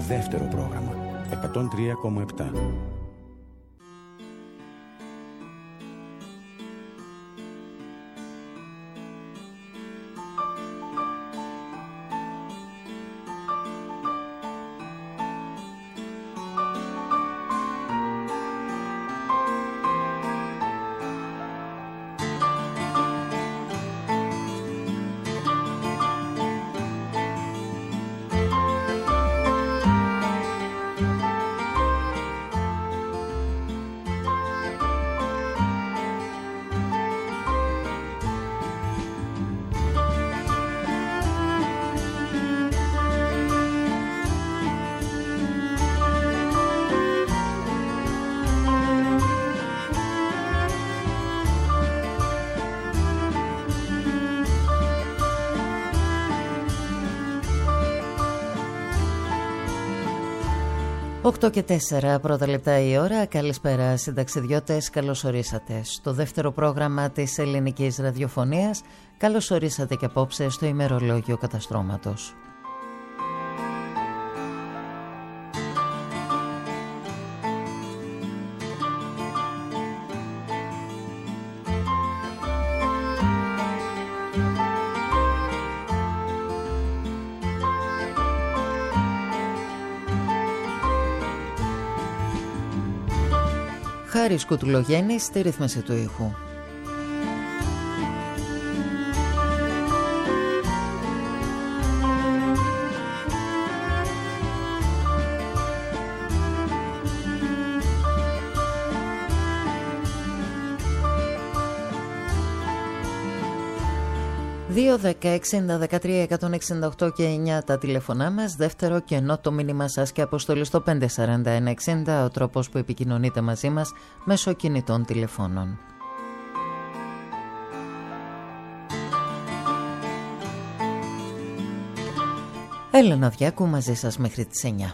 δεύτερο πρόγραμμα 103,7. Οκτώ και 4 πρώτα λεπτά η ώρα. Καλησπέρα συνταξιδιώτες, καλώς ορίσατε στο δεύτερο πρόγραμμα της ελληνικής ραδιοφωνίας. Καλώς ορίσατε και απόψε στο ημερολόγιο καταστρώματος. Χάρης Κουτουλογέννης στη ρύθμιση του ήχου. Δύο 10-60-13-168 και 9 τα τηλεφωνά μας. Δεύτερο και ενώ το μήνυμα σας και αποστολή στο 541-60, ο τρόπος που επικοινωνείτε μαζί μας μέσω κινητών τηλεφώνων. Έλενα Διάκου μαζί σας μέχρι τις 9.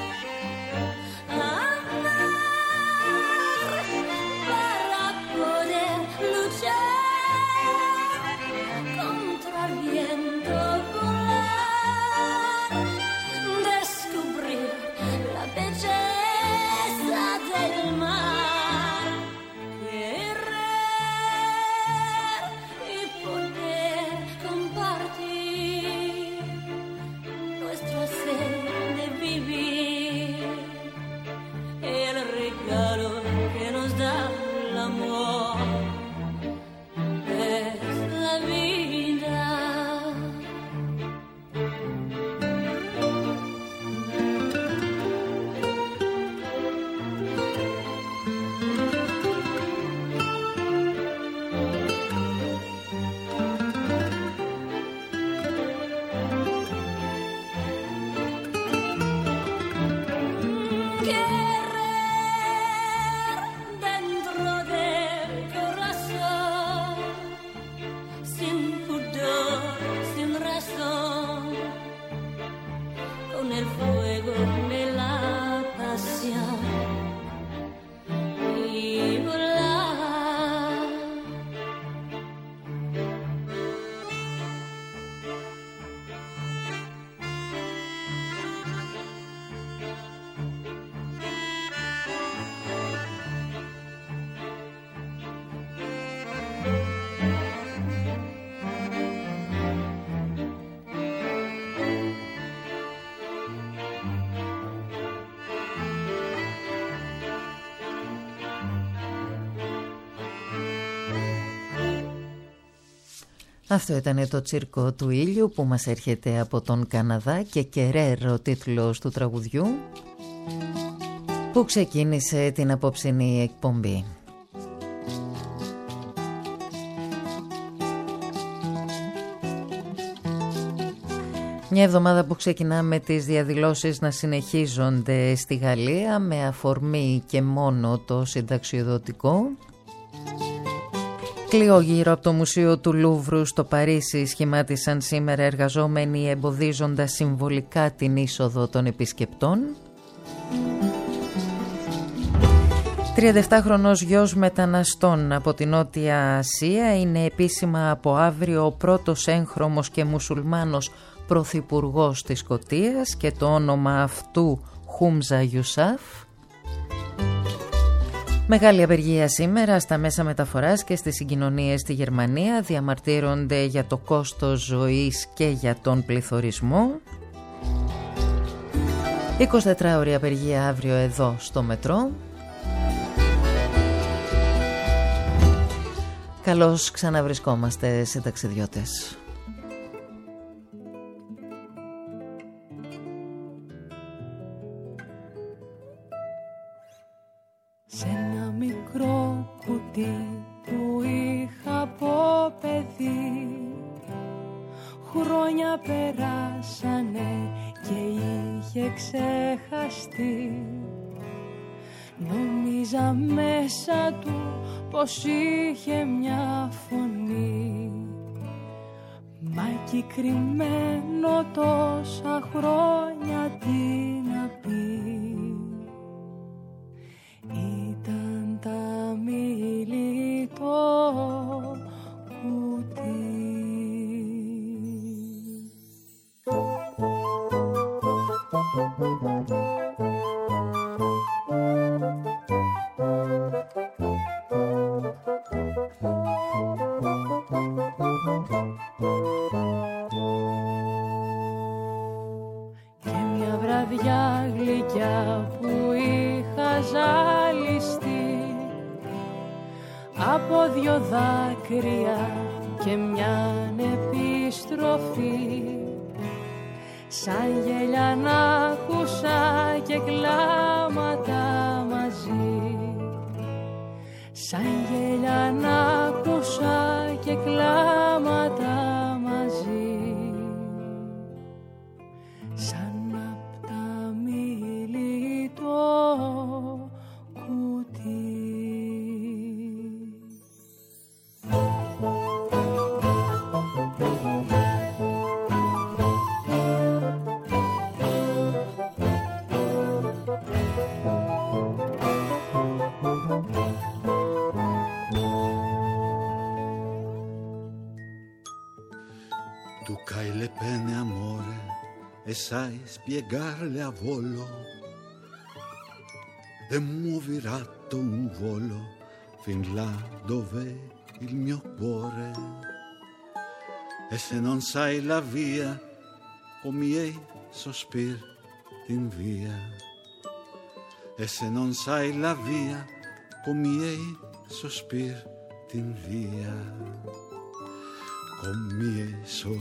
Para poder calor que nos da el amor es la vida. Αυτό ήταν το τσίρκο του ήλιου που μας έρχεται από τον Καναδά και Κερέρ ο τίτλος του τραγουδιού που ξεκίνησε την απόψινή εκπομπή. Μια εβδομάδα που ξεκινάμε τις διαδηλώσεις να συνεχίζονται στη Γαλλία με αφορμή και μόνο το συνταξιοδοτικό. Κλειό γύρω από το Μουσείο του Λούβρου στο Παρίσι σχημάτισαν σήμερα εργαζόμενοι εμποδίζοντας συμβολικά την είσοδο των επισκεπτών. 37χρονος γιος μεταναστών από την Νότια Ασία είναι επίσημα από αύριο ο πρώτος έγχρωμος και μουσουλμάνος πρωθυπουργός της Σκωτίας και το όνομα αυτού Χούμζα Ιουσάφ. Μεγάλη απεργία σήμερα στα μέσα μεταφοράς και στις συγκοινωνίες στη Γερμανία. Διαμαρτύρονται για το κόστος ζωής και για τον πληθωρισμό. 24ωρη απεργία αύριο εδώ στο μετρό. Καλώς ξαναβρισκόμαστε συνταξιδιώτες. Σε ένα μικρό κουτί που είχα από παιδί, χρόνια περάσανε και είχε ξεχαστεί. Νόμιζα μέσα του πως είχε μια φωνή, μα εκεί κρυμμένο τόσα χρόνια τι να πει. Ήταν τα μιλητό κουτί. Και μια βραδιά γλυκιά που είχα ζαλιστεί από δυο δάκρυα και μια επιστροφή, σαν γέλια να άκουσα και κλάματα μαζί, σαν γέλια να άκουσα και κλάματα μαζί, σαν απ' τα μιλητό κουτί. Tu cae le pene amore e sai spiegarle a volo, e muovi ratto un volo fin là dove il mio cuore. E se non sai la via, o miei sospir t'invia, e se non sai la via, con miei sospir tin via, con miei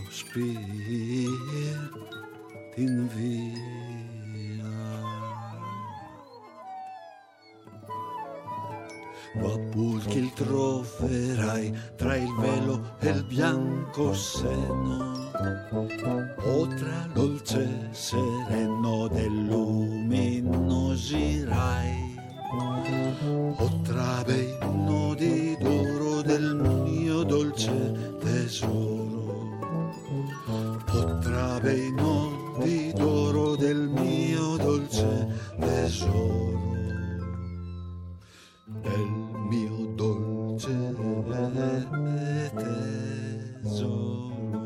sospir tin via. Vapulchi il troverai tra il velo e il bianco seno, o tra dolce sereno del luminosirai, o tra bei nodi d'oro del mio dolce tesoro, o tra bei nodi d'oro del mio dolce tesoro, del mio dolce tesoro.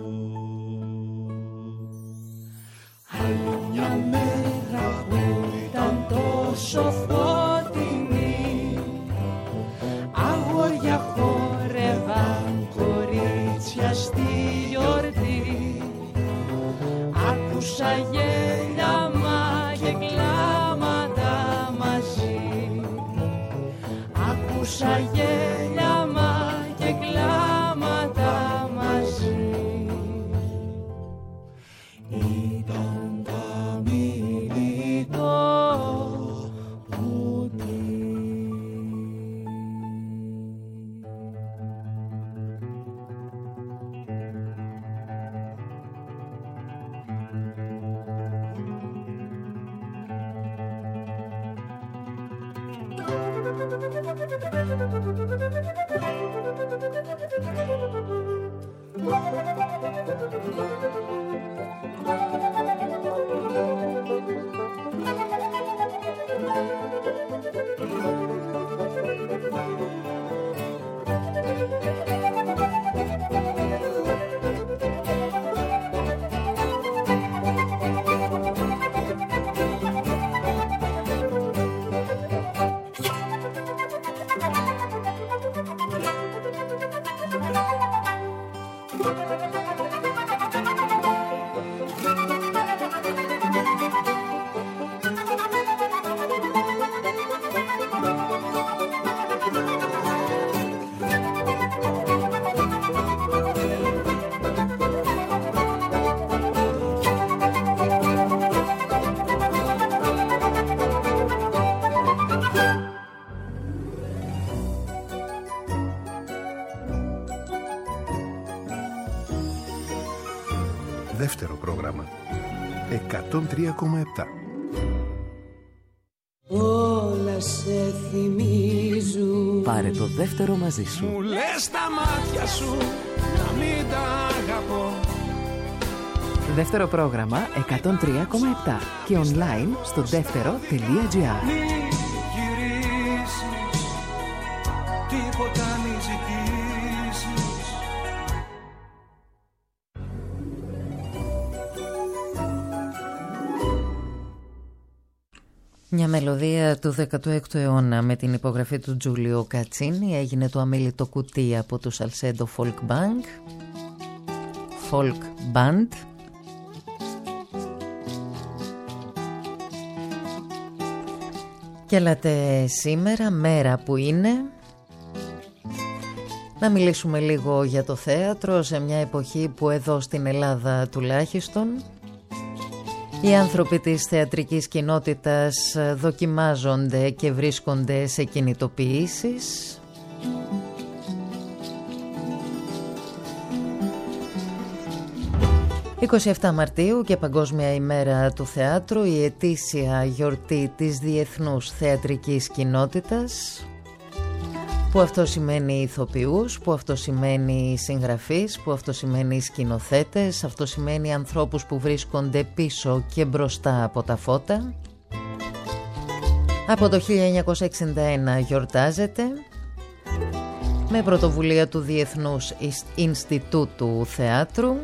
Μια μέρα που ήταν τόσο φωτεινή, αγόρια χόρευαν κορίτσια στη γιορτή. Άκουσα γέλιαμα και κλάματα μαζί. Άκουσα γέλιαμα και κλάματα μαζί. Ήταν τα μιλητό πουτί. Δεύτερο πρόγραμμα 103,7. Όλα σε θυμίζουν. Πάρε το δεύτερο μαζί σου. Μου λες τα μάτια σου να μην τα αγαπώ. Δεύτερο πρόγραμμα 103,7 και online στο δεύτερο.gr. Μη γυρίσεις, τίποτα μη ζητήσεις. Μια μελωδία του 16ου αιώνα με την υπογραφή του Τζούλιο Κατσίνι έγινε το αμίλητο κουτί από του Salcedo Folk Band. Και έλατε σήμερα, μέρα που είναι, να μιλήσουμε λίγο για το θέατρο σε μια εποχή που εδώ στην Ελλάδα τουλάχιστον οι άνθρωποι της θεατρικής κοινότητας δοκιμάζονται και βρίσκονται σε κινητοποιήσεις. «27 Μαρτίου και Παγκόσμια ημέρα του θεάτρου, η ετήσια γιορτή της διεθνούς θεατρικής κοινότητας, που αυτό σημαίνει ηθοποιούς, που αυτό σημαίνει συγγραφείς, που αυτό σημαίνει σκηνοθέτες, αυτό σημαίνει ανθρώπους που βρίσκονται πίσω και μπροστά από τα φώτα. Από το 1961 γιορτάζεται με πρωτοβουλία του Διεθνούς Ινστιτούτου Θεάτρου.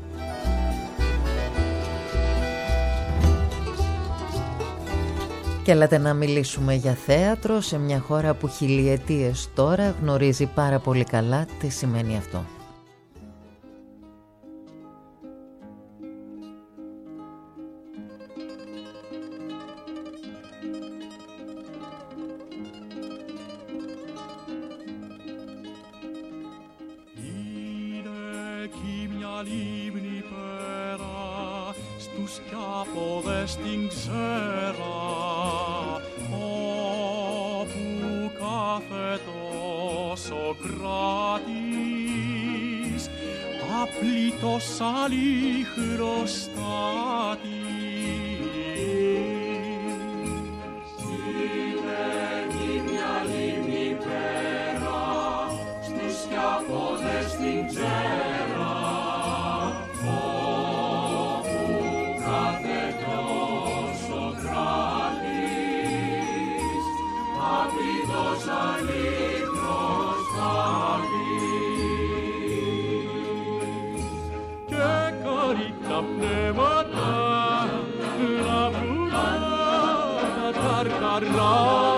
Και έλατε να μιλήσουμε για θέατρο σε μια χώρα που χιλιετίες τώρα γνωρίζει πάρα πολύ καλά τι σημαίνει αυτό. λίμνη πέρα, στους κιάποδες την ξέρα, όπου κάθετο Σοκράτης, απλήτως αλήχρος στάτης. Συλλέγει μια λίμνη πέρα, στους κιάποδες την ξέρα, όπου κάθετο Σοκράτης, απλήτως αλήχρος στάτης. Και καρύτα πνεύματα να βρουν τα καρκαρά.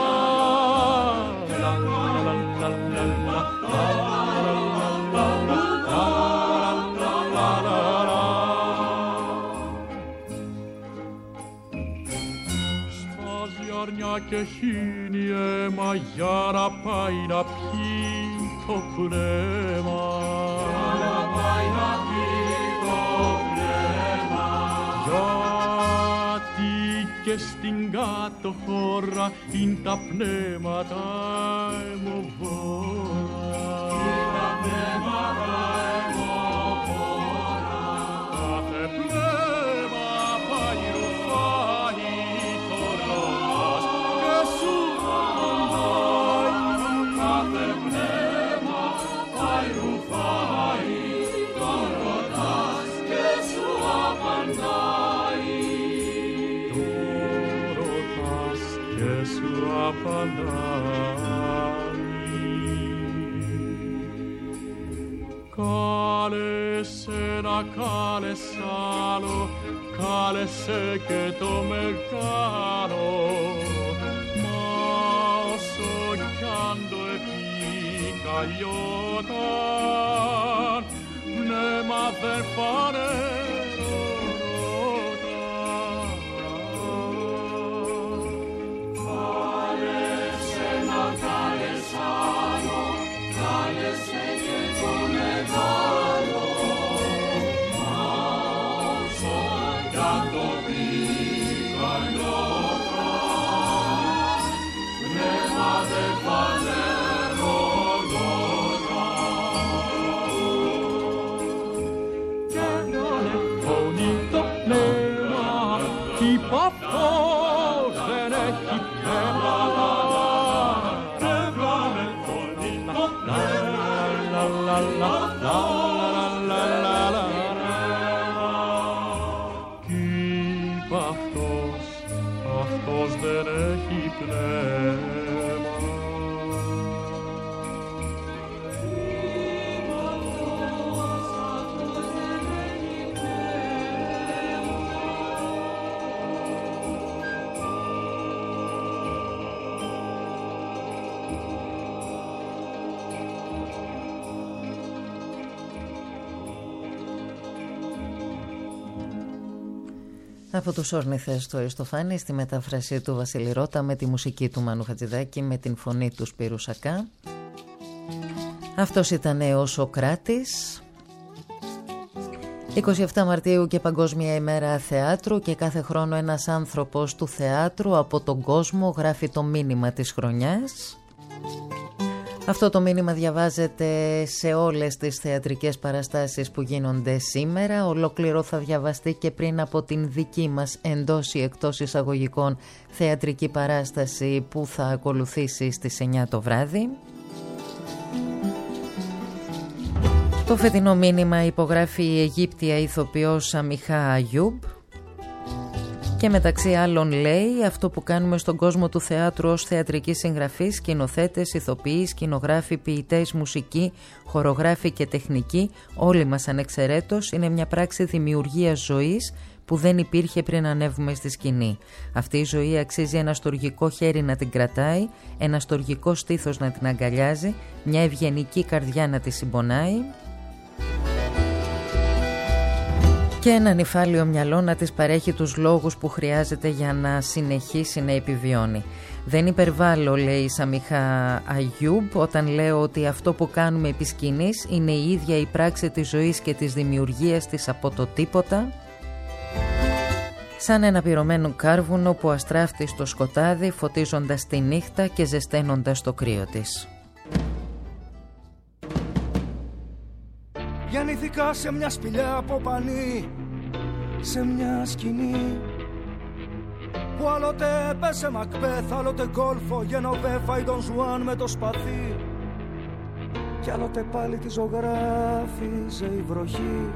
Και χύνει αίμα για να πάει να πιει το πνεύμα. Για να πάει να πιει το πνεύμα. Γιατί και στην κάτω χώρα είναι τα πνεύματα αιμοβόρα. Είναι τα πνεύματα αιμοβόρα. Κάθε πνεύμα πάει ρουφάει το ρόλος. Κάθε πνεύμα πάει ρουφάει το ρωτάς και σου απαντάει. Το ρωτάς και σου απαντάει. Κάλεσε να κάλεσε άλλο, κάλεσε και το μεγάλο. Καλλιόταν, πνεύμα δεν φανερώταν. Κάλεσε να κάλεσε άλλο, κάλεσε και το μεγάλο. Μα όσο κι αν το πει καλλιόταν, πνεύμα δεν φανερώταν. Παππός δεν έχει πνεύματα, πνεύμα με φωνή το πνεύμα. Κι είπα αυτός δεν έχει πνεύμα. Από τους Όρνηθες του Αριστοφάνη, στη μετάφραση του Βασίλη Ρώτα, με τη μουσική του Μάνου Χατζηδάκη, με την φωνή του Σπύρου Σακά. Αυτός ήταν ο Σοκράτης. 27 Μαρτίου και Παγκόσμια ημέρα θεάτρου, και κάθε χρόνο ένας άνθρωπος του θεάτρου από τον κόσμο γράφει το μήνυμα της χρονιάς. Αυτό το μήνυμα διαβάζεται σε όλες τις θεατρικές παραστάσεις που γίνονται σήμερα. Ολόκληρο θα διαβαστεί και πριν από την δική μας εντός ή εκτός εισαγωγικών θεατρική παράσταση που θα ακολουθήσει στις 9 το βράδυ. Το φετινό μήνυμα υπογράφει η Αιγύπτια ηθοποιός Αμιχά Αγιούμπ και μεταξύ άλλων λέει: αυτό που κάνουμε στον κόσμο του θεάτρου ως θεατρική συγγραφή, σκηνοθέτες, ηθοποιοί, σκηνογράφοι, ποιητές, μουσική, χορογράφοι και τεχνικοί, όλοι μας ανεξαιρέτως, είναι μια πράξη δημιουργίας ζωής που δεν υπήρχε πριν ανέβουμε στη σκηνή. Αυτή η ζωή αξίζει ένα στοργικό χέρι να την κρατάει, ένα στοργικό στήθος να την αγκαλιάζει, μια ευγενική καρδιά να τη συμπονάει και ένα νυφάλιο μυαλό να της παρέχει τους λόγους που χρειάζεται για να συνεχίσει να επιβιώνει. Δεν υπερβάλλω, λέει η Σαμιχά Αγιούμπ, όταν λέω ότι αυτό που κάνουμε επί σκηνής είναι η ίδια η πράξη της ζωής και της δημιουργίας της από το τίποτα. Σαν ένα πυρωμένο κάρβουνο που αστράφτει στο σκοτάδι, φωτίζοντας τη νύχτα και ζεσταίνοντας το κρύο της. Γεννήθηκα σε μια σπηλιά από πανί, σε μια σκηνή που άλλοτε έπεσε Μακμπέθ, άλλοτε Γκόλφο, Γενοβέφα ή Ντον Ζουάν με το σπαθί, κι άλλοτε πάλι τη ζωγράφιζε η βροχή,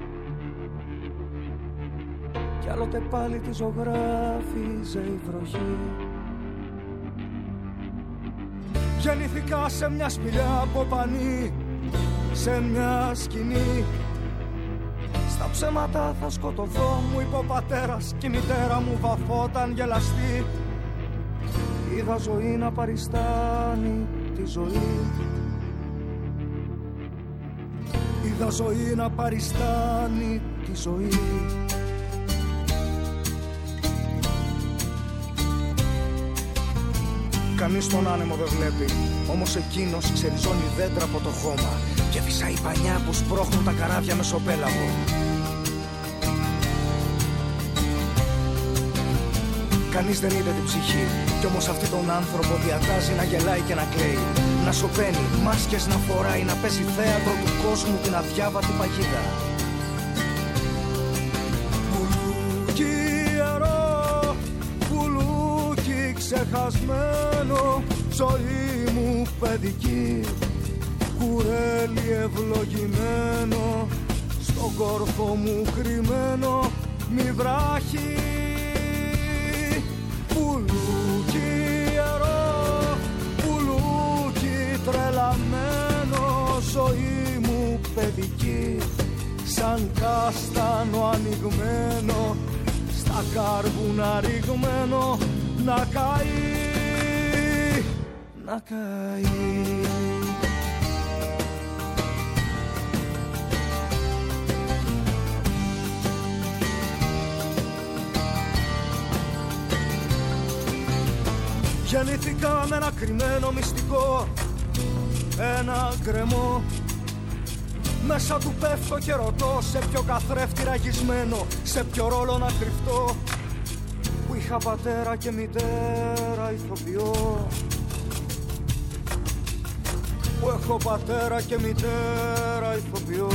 κι άλλοτε πάλι τη ζωγράφιζε η βροχή. Γεννήθηκα σε μια σπηλιά από πανί, σε μια σκηνή. Στα ψέματα θα σκοτωθώ, μου είπε ο πατέρας, κι η μητέρα μου βαφόταν γελαστή. Είδα ζωή να παριστάνει τη ζωή, είδα ζωή να παριστάνει τη ζωή. Κανείς τον άνεμο δεν βλέπει, όμως εκείνος ξεριζώνει δέντρα από το χώμα και φυσάει πανιά που σπρώχνουν τα καράβια μεσοπέλαγο. Κανείς δεν είδε την ψυχή, κι όμως αυτή τον άνθρωπο διατάζει να γελάει και να κλαίει, να σωπαίνει, μάσκες να φοράει, να παίζει θέατρο του κόσμου την αδιάβατη παγίδα. Πουλούκι ιερό, πουλούκι ξεχασμένο, ζωή μου παιδική, κουρέλι ευλογημένο, στον κόρφο μου κρυμμένο, μη βράχει. Πουλούκι ιερό, πουλούκι τρελαμένο, ζωή μου παιδική, σαν κάστανο ανοιγμένο, στα κάρβουνα ρηγμένο, να καεί, να καεί. Γεννήθηκα με ένα κρυμμένο μυστικό, ένα γκρεμό. Μέσα του πέφτω και ρωτώ σε ποιο καθρέφτη ραγισμένο, σε ποιο ρόλο να κρυφτώ, που είχα πατέρα και μητέρα ηθοποιό, που έχω πατέρα και μητέρα ηθοποιό.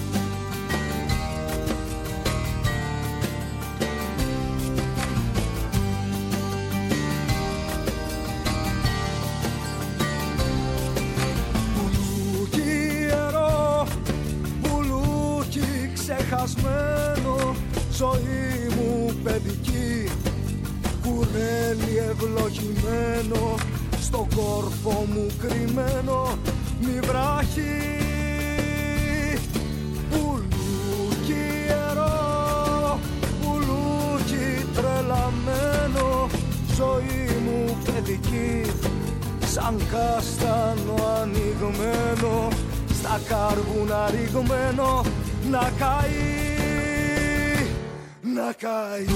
Ξεχασμένο, ζωή μου παιδική, κουρέλι ευλογημένο, στον κόρφο μου κρυμμένο, μη βράχει. Πουλούκι ιερό, πουλούκι τρελαμένο, ζωή μου παιδική, σαν κάστανο ανοιγμένο, στα κάρβουνα ρηγμένο, να καεί, να καεί.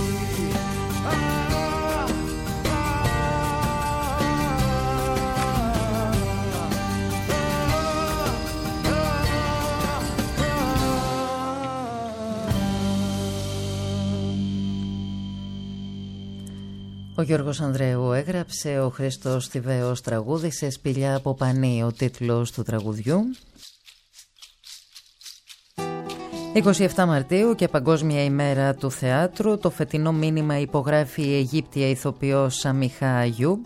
Ο Γιώργος Ανδρέου έγραψε, ο Χρήστος Θηβαίος τραγούδισε «Σπηλιά από πανί» ο τίτλος του τραγουδιού. 27 Μαρτίου και Παγκόσμια ημέρα του θεάτρου. Το φετινό μήνυμα υπογράφει η Αιγύπτια ηθοποιός Σαμιχά Αγιούμπ.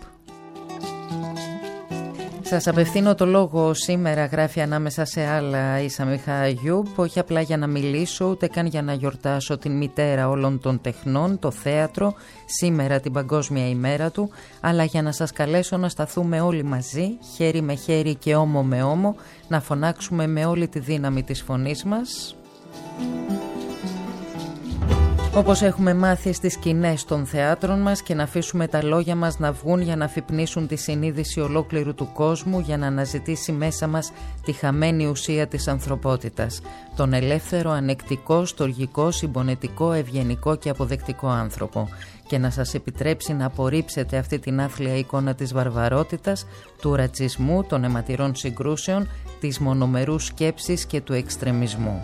Σας απευθύνω το λόγο σήμερα, γράφει ανάμεσα σε άλλα η Σαμιχά Αγιούμπ, όχι απλά για να μιλήσω, ούτε καν για να γιορτάσω την μητέρα όλων των τεχνών, το θέατρο, σήμερα την Παγκόσμια ημέρα του, αλλά για να σας καλέσω να σταθούμε όλοι μαζί, χέρι με χέρι και ώμο με ώμο, να φωνάξουμε με όλη τη δύναμη της φωνής μας Όπως έχουμε μάθει στις σκηνές των θεάτρων μας και να αφήσουμε τα λόγια μας να βγουν για να αφυπνίσουν τη συνείδηση ολόκληρου του κόσμου, για να αναζητήσει μέσα μας τη χαμένη ουσία της ανθρωπότητας, τον ελεύθερο, ανεκτικό, στοργικό, συμπονετικό, ευγενικό και αποδεκτικό άνθρωπο, και να σας επιτρέψει να απορρίψετε αυτή την άθλια εικόνα της βαρβαρότητας, του ρατσισμού, των αιματηρών συγκρούσεων, της μονομερούς σκέψης και του εξτρεμισμού.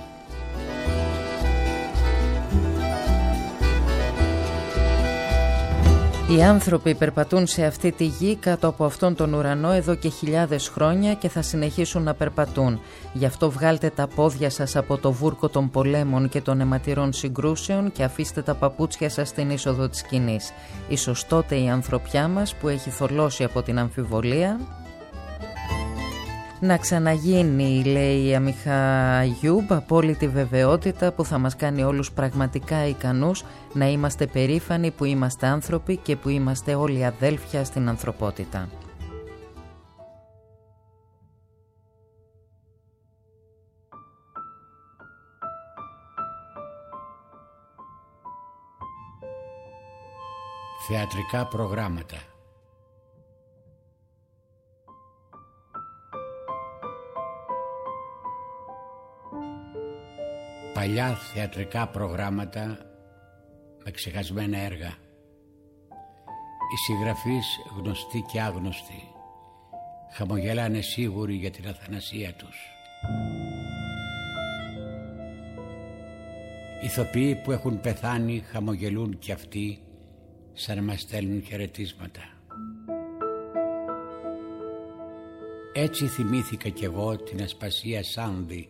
Οι άνθρωποι περπατούν σε αυτή τη γη, κάτω από αυτόν τον ουρανό, εδώ και χιλιάδες χρόνια και θα συνεχίσουν να περπατούν. Γι' αυτό βγάλτε τα πόδια σας από το βούρκο των πολέμων και των αιματηρών συγκρούσεων και αφήστε τα παπούτσια σας στην είσοδο της σκηνής. Ίσως τότε η ανθρωπιά μας, που έχει θολώσει από την αμφιβολία, να ξαναγίνει, λέει η Αμιχά Γιούμπ, απόλυτη βεβαιότητα που θα μας κάνει όλους πραγματικά ικανούς να είμαστε περήφανοι που είμαστε άνθρωποι και που είμαστε όλοι αδέλφια στην ανθρωπότητα. Θεατρικά προγράμματα. Παλιά θεατρικά προγράμματα με ξεχασμένα έργα. Οι συγγραφείς, γνωστοί και άγνωστοι, χαμογελάνε σίγουροι για την αθανασία τους. Ηθοποιοί που έχουν πεθάνει χαμογελούν κι αυτοί, σαν να μας στέλνουν χαιρετίσματα. Έτσι θυμήθηκα κι εγώ την Ασπασία Σάνδη.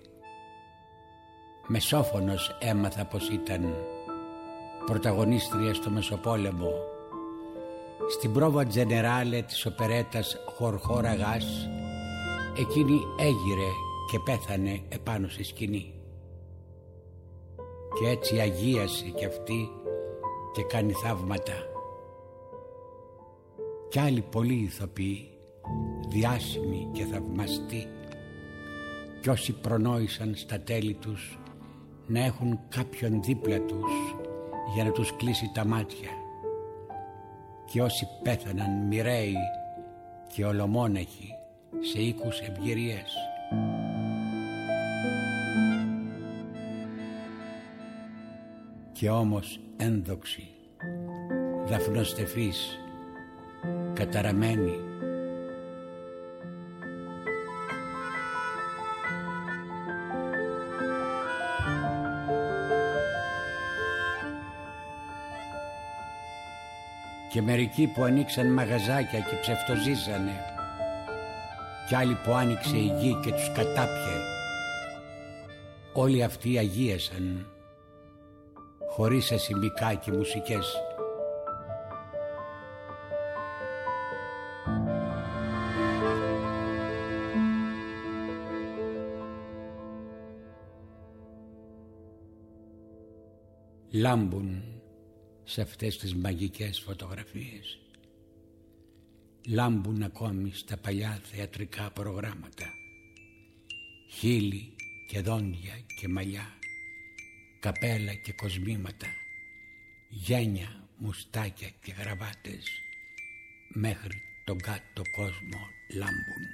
Μεσόφωνος έμαθα πως ήταν, πρωταγωνίστρια στο Μεσοπόλεμο, στην πρόβα τζενεράλε της οπερέτας Χορχόρα Γάς. Εκείνη έγειρε και πέθανε επάνω στη σκηνή. Και έτσι αγίασε κι αυτή και κάνει θαύματα. Κι άλλοι πολλοί ηθοποιοί, διάσημοι και θαυμαστοί, κι όσοι προνόησαν στα τέλη τους να έχουν κάποιον δίπλα τους για να τους κλείσει τα μάτια, και όσοι πέθαναν μοιραίοι και ολομόναχοι σε οίκους ευγυρίες. Και όμως ένδοξοι, δαφνοστεφείς, καταραμένοι, και μερικοί που ανοίξαν μαγαζάκια και ψευτοζήσανε, κι άλλοι που άνοιξε η γη και τους κατάπιε. Όλοι αυτοί αγίασαν, χωρίς ασημικά και μουσικές. Λάμπουν σε αυτές τις μαγικές φωτογραφίες. Λάμπουν ακόμη στα παλιά θεατρικά προγράμματα. Χείλη και δόντια και μαλλιά, καπέλα και κοσμήματα, γένια, μουστάκια και γραβάτες, μέχρι τον κάτω κόσμο λάμπουν.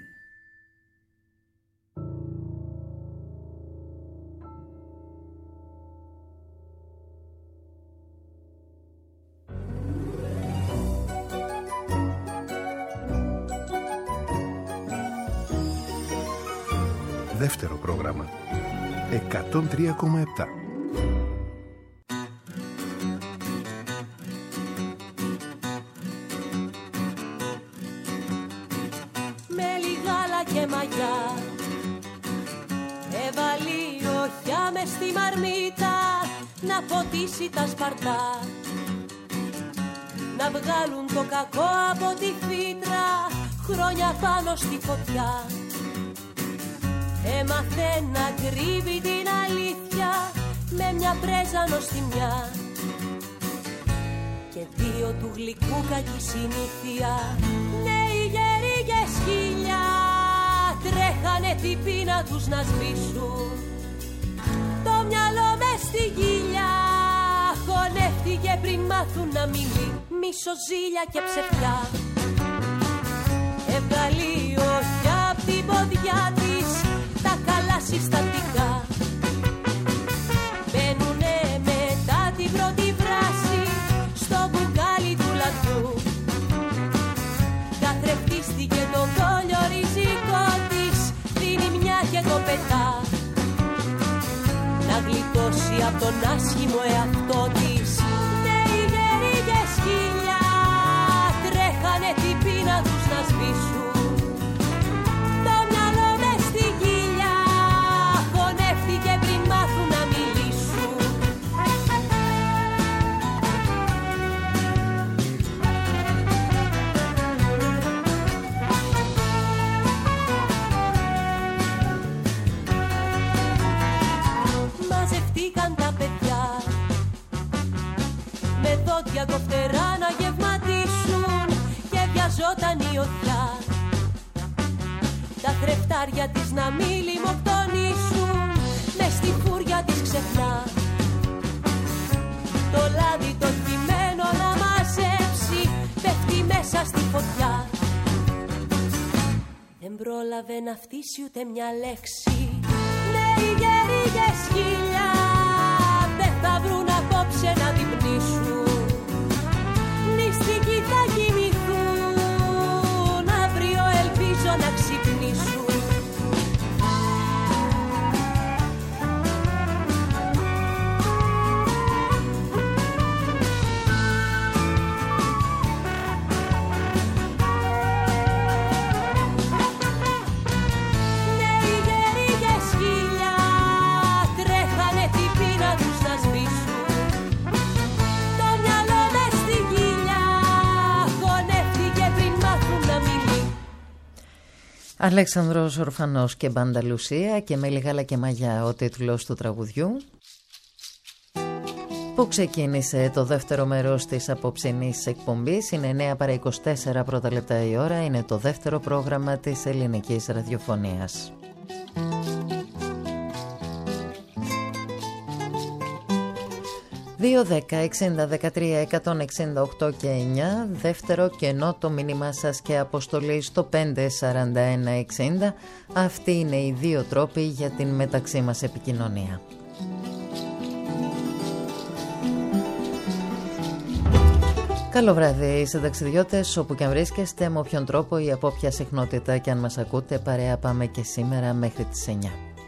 Δεύτερο πρόγραμμα 103,7. Με λιγάλα και μαγιά έβαλε οχιά μες στη μαρμίτα να ποτίσει τα σπαρτά, να βγάλουν το κακό από τη φύτρα, χρόνια πάνω στη φωτιά. Έμαθε να κρύβει την αλήθεια με μια πρέζα νοστιμιά και δύο του γλυκού κακή συνήθεια. Νέοι γέροι και σκυλιά τρέχανε την πείνα τους να σβήσουν, το μυαλό μες στη γυλιά χωνεύει Έφυγε πριν μάθουν να μιλεί, μισοζήλια και ψευτιά. Έβγαλε όχι απ' την ποδιά της τα καλά συστατικά. Μπαίνουνε μετά την πρώτη βράση στο μπουκάλι του λαδιού. Καθρεφτίστηκε το δόλιο ριζικό της, δίνει μια και το πετά. Να γλιτώσει απ' τον άσχημο εαυτό της. Νέοι γεροί και σκυλιά τρέχανε την πείνα τους να σβήσουν. Το μυαλό μες στη γυλιά χωνεύτηκε πριν μάθουν να μιλήσουν. Μαζευτήκαν τα παιδιά με δόντια κοφτερά να γευματίσουν και βιαζόταν η οδιά. Τα θρεφτάρια της να μη λιμοκτονήσουν, μες στη φούρια της ξεχνά. Το λάδι το κειμένο να μαζέψει, πέφτει μέσα στη φωτιά. Δεν πρόλαβε να φτύσει ούτε μια λέξη. Νέοι γεροί και σκυλιά δεν θα βρουν απόψε να την πνίσουν. Νηστικοί θα κοιμηθούν, αύριο ελπίζω να ξυπνήσουν. Νέοι γεροί και σκυλιά τρέχανε την πείνα τους να σβήσουν. Το μυαλό μες στη γυλιά χωνεύτηκε πριν μάθουν να μιλεί. Αλέξανδρος Ορφανός και Μπάντα Λουσία και με Λιγάλα και Μαγιά ο τίτλος του τραγουδιού, που ξεκίνησε το δεύτερο μέρος της απόψινής εκπομπής. Είναι 9 παρά 24 πρώτα λεπτά η ώρα. Είναι το δεύτερο πρόγραμμα της ελληνικής ραδιοφωνίας. ...2, 10, 60, 13, 168 και 9... δεύτερο κενό το μήνυμά σας και αποστολή στο 541 60. Αυτοί είναι οι δύο τρόποι για την μεταξύ μας επικοινωνία. Καλό βράδυ συνταξιδιώτες, όπου και αν βρίσκεστε, με όποιον τρόπο ή από όποια συχνότητα και αν μας ακούτε, παρέα πάμε και σήμερα μέχρι τις 9.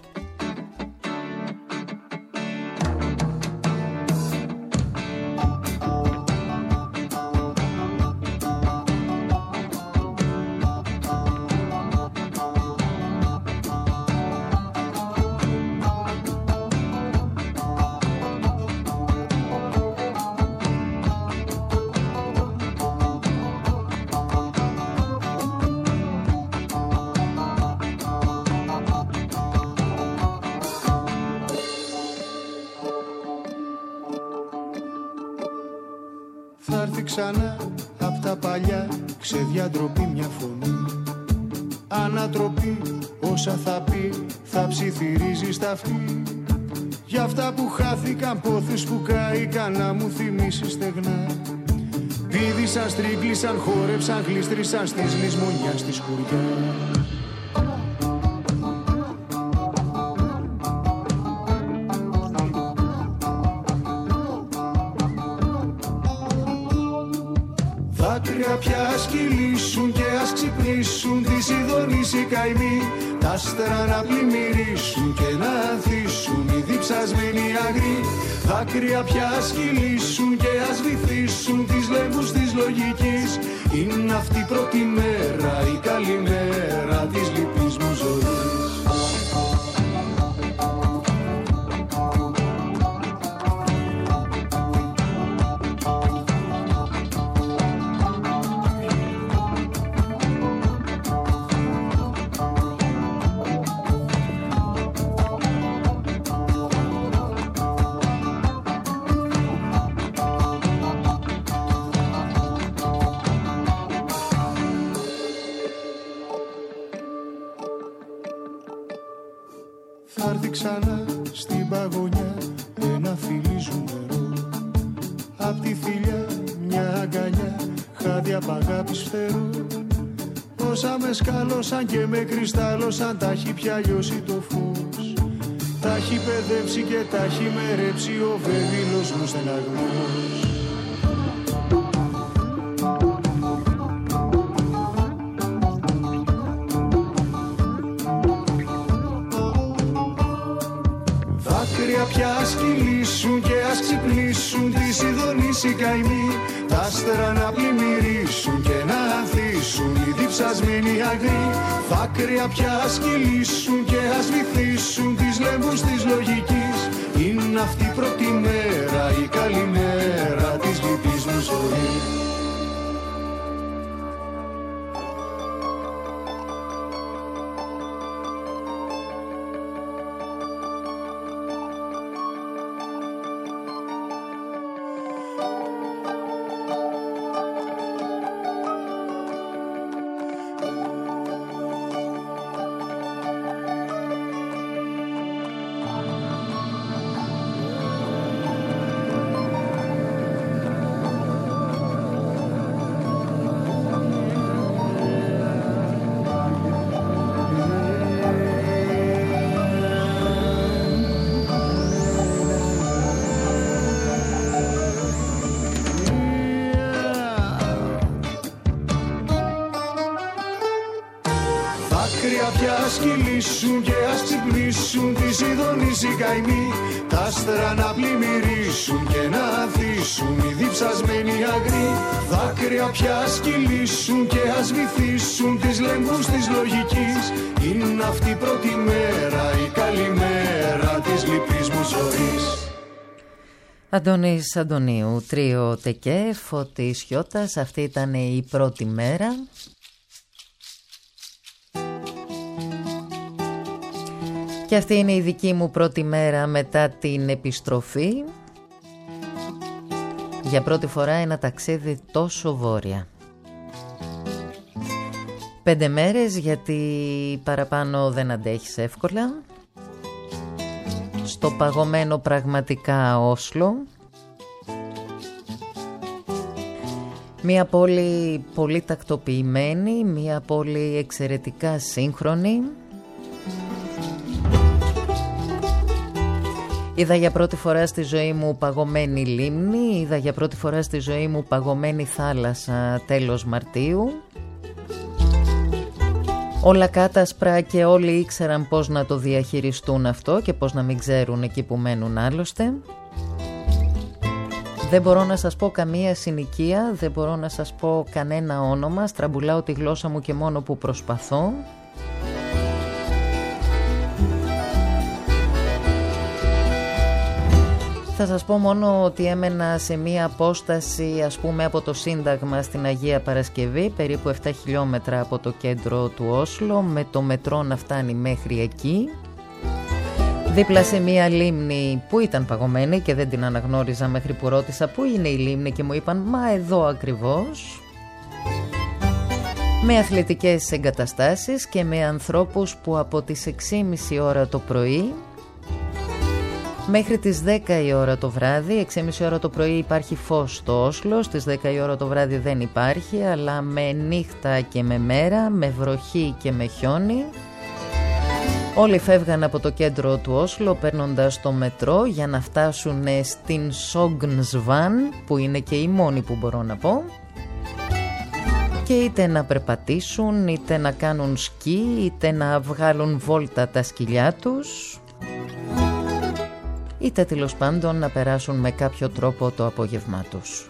Θα έρθει ξανά απ' τα παλιά, ξεδιατροπή μια φωνή. Ανατροπή, όσα θα πει, θα ψιθυρίζει στα αυτή. Για αυτά που χάθηκαν, πόθους που κάηκαν, να μου θυμίσει στεγνά. Πήδησαν, στρίγκλισαν, χόρεψαν, γλίστρησαν στις λησμονιάς στη σκουριά. Δάκρυα πια ας κυλήσουν και ας ξυπνήσουν, τις ειδονείς οι καημοί, τα άστερα να πλημμυρίσουν και να ανθίσουν οι διψασμένοι αγροί. Δάκρυα πια ας κυλήσουν και ας βυθίσουν τις λέμβους της λογικής. Είναι αυτή η πρώτη μέρα, η καλή μέρα της λυπής μου ζωής. Θα έρθει ξανά στην παγωνιά ένα φιλί ζουμερό. απ' τη θηλιά μια αγκαλιά, χάδια απ' αγάπης φέρω. Όσα με σκάλωσαν και με κρυστάλλωσαν, τα έχει πια λιώσει το φως. Τα έχει παιδεύσει και τα έχει μερέψει ο βεβήλος μου στεναγμός. Δάκρυα πια ας κυλήσουν και ας ξυπνήσουν, τις ειδονείς οι καημοί, τα άστερα να πλημμυρίσουν και να ανθίσουν οι διψασμένοι αγροί. Δάκρυα πια ας κυλήσουν και ας βυθίσουν τις λέμβους της λογικής. Είναι αυτή η πρώτη μέρα, η καλημέρα της λυπής μου ζωής. Και ας ξυπνήσουν τις ειδονείς οι καημοί, τα άστερα να πλημμυρίσουν και να ανθίσουν οι διψασμένοι αγροί. Δάκρυα πια ας κυλήσουν και ας βυθίσουν τις λέμβους της λογικής. Είναι αυτή η πρώτη μέρα, η καλημέρα της λυπής μου ζωής. Αντώνης Αντωνίου, τρίο Τεκέ, Φώτης Χιώτας, αυτή ήταν η πρώτη μέρα. Και αυτή είναι η δική μου πρώτη μέρα μετά την επιστροφή. Για πρώτη φορά ένα ταξίδι τόσο βόρεια. 5 μέρες, γιατί παραπάνω δεν αντέχεις εύκολα. Στο παγωμένο πραγματικά Όσλο. Μια πόλη πολύ τακτοποιημένη, μια πόλη εξαιρετικά σύγχρονη. Είδα για πρώτη φορά στη ζωή μου παγωμένη λίμνη, είδα για πρώτη φορά στη ζωή μου παγωμένη θάλασσα τέλος Μαρτίου. Όλα κάτασπρα και όλοι ήξεραν πώς να το διαχειριστούν αυτό και πώς να μην ξέρουν εκεί που μένουν άλλωστε. Δεν μπορώ να σας πω καμία συνοικία, δεν μπορώ να σας πω κανένα όνομα, στραμπουλάω τη γλώσσα μου και μόνο που προσπαθώ. Θα σας πω μόνο ότι έμενα σε μία απόσταση, ας πούμε, από το Σύνταγμα στην Αγία Παρασκευή, περίπου 7 χιλιόμετρα από το κέντρο του Όσλο, με το μετρό να φτάνει μέχρι εκεί. Δίπλα σε μία λίμνη που ήταν παγωμένη και δεν την αναγνώριζα μέχρι που ρώτησα πού είναι η λίμνη και μου είπαν «Μα εδώ ακριβώς». Με αθλητικές εγκαταστάσεις και με ανθρώπους που από τις 6.30 ώρα το πρωί μέχρι τις 10 η ώρα το βράδυ, 6.30 ώρα το πρωί υπάρχει φως στο Όσλο, στις 10 η ώρα το βράδυ δεν υπάρχει, αλλά με νύχτα και με μέρα, με βροχή και με χιόνι. Όλοι φεύγαν από το κέντρο του Όσλο παίρνοντας το μετρό για να φτάσουν στην Σόγνσβαν, που είναι και η μόνη που μπορώ να πω, και είτε να περπατήσουν, είτε να κάνουν σκι, είτε να βγάλουν βόλτα τα σκυλιά τους, είτε τέλος πάντων να περάσουν με κάποιο τρόπο το απόγευμά τους.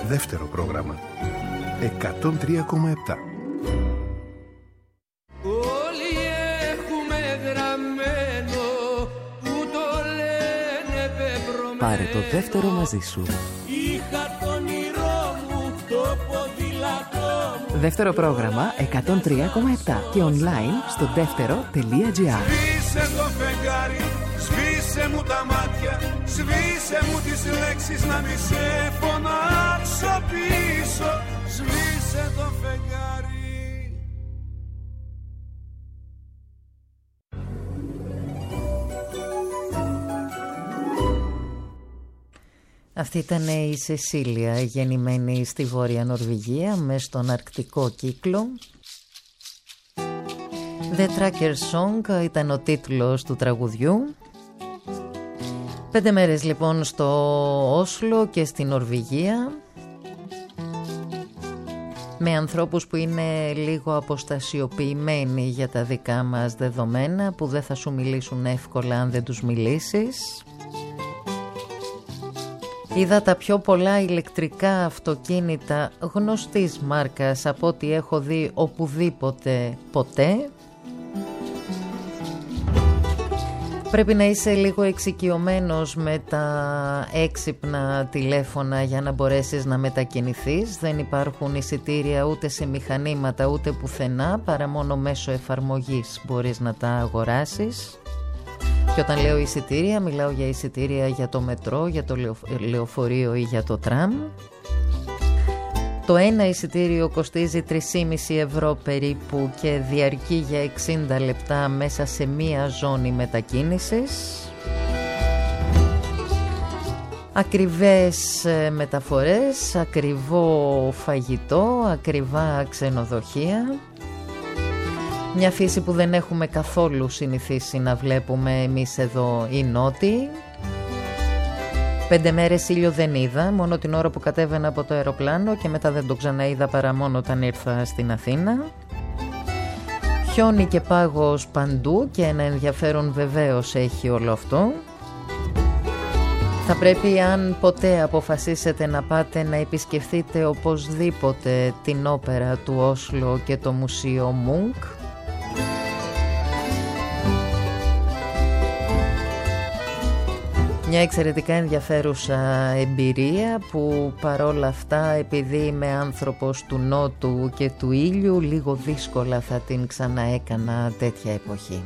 Δεύτερο πρόγραμμα. 103,7. Όλοι έχουμε γραμμένο που το λένε πεπρωμένο. Πάρε το δεύτερο μαζί σου. Είχα το όνειρό μου, το ποδήλατό μου. Δεύτερο πρόγραμμα 103,7 και online στο δεύτερο.gr. Σβήσε το φεγγάρι, σβήσε μου τα μάτια, σβήσε μου τις λέξεις να μη σε φωνάξω πίσω. Σβήσε το φεγγάρι. Αυτή ήταν η Σεσίλια, γεννημένη στη Βόρεια Νορβηγία, μες στον Αρκτικό κύκλο. The Tracker Song ήταν ο τίτλος του τραγουδιού. 5 μέρες λοιπόν στο Όσλο και στη Νορβηγία, με ανθρώπους που είναι λίγο αποστασιοποιημένοι για τα δικά μας δεδομένα, που δεν θα σου μιλήσουν εύκολα αν δεν τους μιλήσεις. Είδα τα πιο πολλά ηλεκτρικά αυτοκίνητα γνωστής μάρκας από ό,τι έχω δει οπουδήποτε ποτέ. Πρέπει να είσαι λίγο εξοικειωμένος με τα έξυπνα τηλέφωνα για να μπορέσεις να μετακινηθείς. Δεν υπάρχουν εισιτήρια ούτε σε μηχανήματα ούτε πουθενά, παρά μόνο μέσω εφαρμογής μπορείς να τα αγοράσεις. Και όταν λέω εισιτήρια, μιλάω για εισιτήρια για το μετρό, για το λεωφορείο ή για το τραμ. Το ένα εισιτήριο κοστίζει 3,5 ευρώ περίπου και διαρκεί για 60 λεπτά μέσα σε μία ζώνη μετακίνησης. Ακριβές μεταφορές, ακριβό φαγητό, ακριβά ξενοδοχεία. Μια φύση που δεν έχουμε καθόλου συνηθίσει να βλέπουμε εμείς εδώ οι νότιοι. 5 μέρες ήλιο δεν είδα, μόνο την ώρα που κατέβαινα από το αεροπλάνο και μετά δεν το ξαναείδα παρά μόνο όταν ήρθα στην Αθήνα. Χιόνι και πάγος παντού και ένα ενδιαφέρον βεβαίως έχει όλο αυτό. Θα πρέπει, αν ποτέ αποφασίσετε να πάτε, να επισκεφτείτε οπωσδήποτε την όπερα του Όσλο και το Μουσείο Μουνκ. Μια εξαιρετικά ενδιαφέρουσα εμπειρία που παρόλα αυτά, επειδή είμαι άνθρωπος του νότου και του ήλιου, λίγο δύσκολα θα την ξαναέκανα τέτοια εποχή.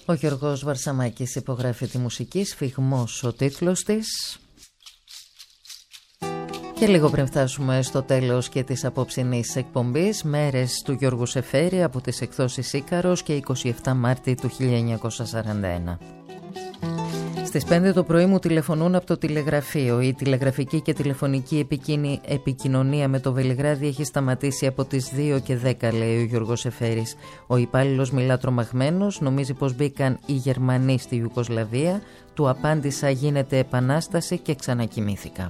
Ο Γιώργος Βαρσαμάκης υπογράφει τη μουσική, Σφιγμός ο τίτλος της. Και λίγο πριν φτάσουμε στο τέλος και της απόψινής εκπομπής, μέρες του Γιώργου Σεφέρη από τις εκδόσεις Ίκαρος και 27 Μάρτη του 1941. Στις 5 το πρωί μου τηλεφωνούν από το τηλεγραφείο. Η τηλεγραφική και τηλεφωνική επικοινωνία με το Βελιγράδι έχει σταματήσει από τις 2 και 10, λέει ο Γιώργος Σεφέρης. Ο υπάλληλος μιλά τρομαγμένος, νομίζει πως μπήκαν οι Γερμανοί στη Ιουγκοσλαβία. Του απάντησα γίνεται επανάσταση και ξανακοιμήθηκα.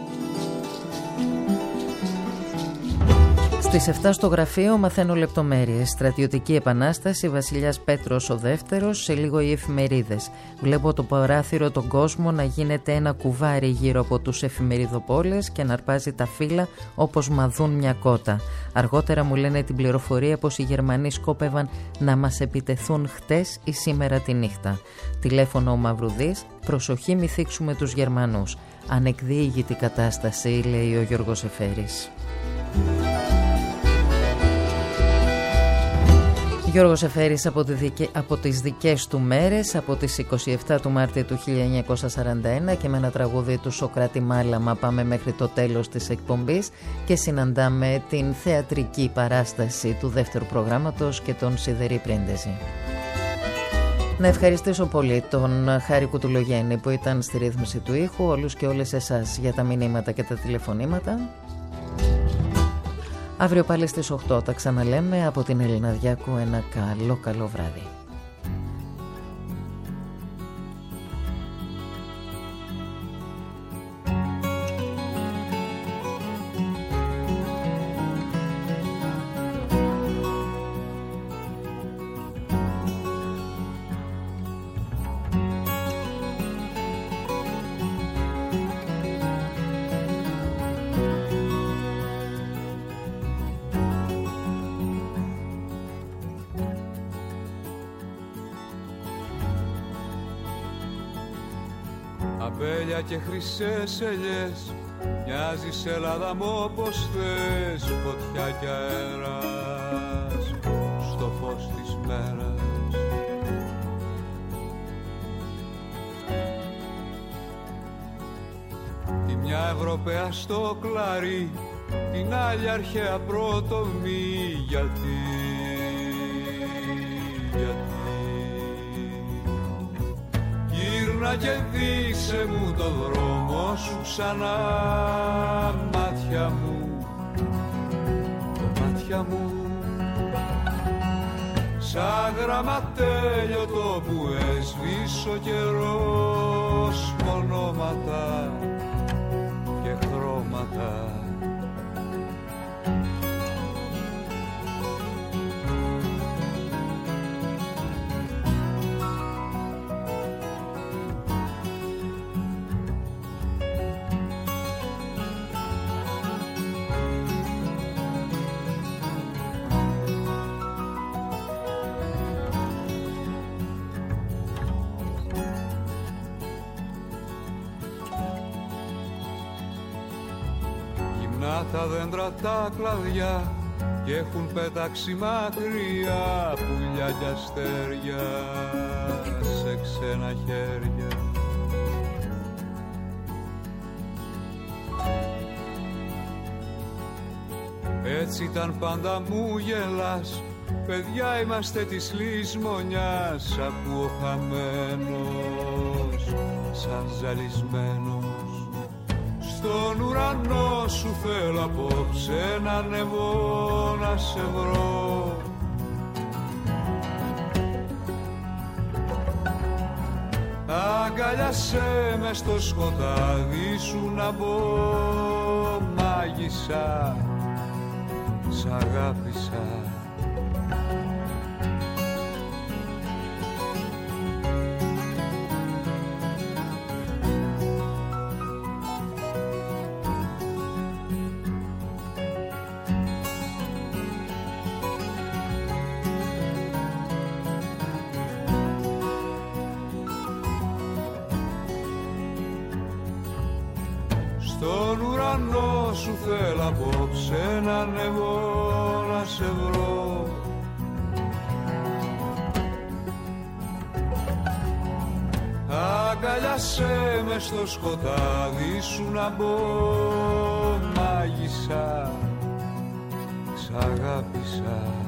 Στις 7 στο γραφείο μαθαίνω λεπτομέρειες. Στρατιωτική επανάσταση, Βασιλιάς Πέτρος ο δεύτερος, σε λίγο οι εφημερίδες. Βλέπω το παράθυρο τον κόσμο να γίνεται ένα κουβάρι γύρω από τους εφημεριδοπόλες και να αρπάζει τα φύλλα όπως μαδούν μια κότα. Αργότερα μου λένε την πληροφορία πως οι Γερμανοί σκόπευαν να μας επιτεθούν χτες ή σήμερα τη νύχτα. Τηλέφωνο ο Μαυρουδής, προσοχή μη θίξουμε τους Γερμανούς. Ανεκδιήγητη κατάσταση, λέει ο Γιώργος Εφέρης. Γιώργος Εφέρης από τις δικές του μέρες, από τις 27 του Μάρτη του 1941, και με ένα τραγούδι του Σοκράτη Μάλαμα πάμε μέχρι το τέλος της εκπομπής και συναντάμε την θεατρική παράσταση του δεύτερου προγράμματος και τον Σιδερή Πρίντεζη. Να ευχαριστήσω πολύ τον Χάρη Κουτουλογέννη που ήταν στη ρύθμιση του ήχου, όλους και όλες εσάς για τα μηνύματα και τα τηλεφωνήματα. Αύριο πάλι στις 8 τα ξαναλέμε. Από την Ελίνα Διάκου ένα καλό βράδυ. Αμπέλια και χρυσές ελιές, μοιάζεις Ελλάδα μου όπως θες. Φωτιά και αέρας στο φως της μέρας. Η μια Ευρωπαία στο κλαρί, την άλλη αρχαία πρωτομή. Γιατί γύρνα και δείξε μου το δρόμο σου ξανά, μάτια μου, μάτια μου. Σαν γραμματέλειωτο που έσβησε ο καιρός, ονόματα και χρώματα. Τα δέντρα τα κλαδιά κι έχουν πετάξει μακριά πουλιά κι αστέρια σε ξένα χέρια. Έτσι ήταν πάντα μου γελάς, παιδιά είμαστε της λησμονιάς. Ακούω χαμένος σαν ζαλισμένος. Στον ουρανό σου θέλω απόψε να ανεβώ να σε βρω. Αγκαλιάσέ με στο σκοτάδι σου να μπω, μάγισσα, σ' αγάπησα. Στον ουρανό σου θέλω απόψε να ανεβώ να σε βρω. άσε με στο σκοτάδι σου να μπω, μάγισσα, σ' αγάπησα.